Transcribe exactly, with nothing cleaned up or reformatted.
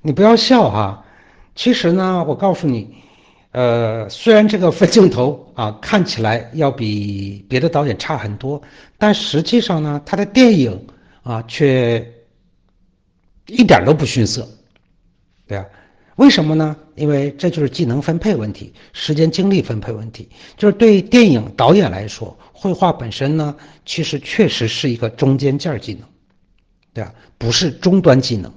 你不要笑哈，其实呢，我告诉你，呃，虽然这个分镜头啊看起来要比别的导演差很多，但实际上呢，他的电影啊却一点都不逊色，对啊。为什么呢？因为这就是技能分配问题，时间精力分配问题。就是对电影导演来说，绘画本身呢，其实确实是一个中间件技能，对吧？不是终端技能。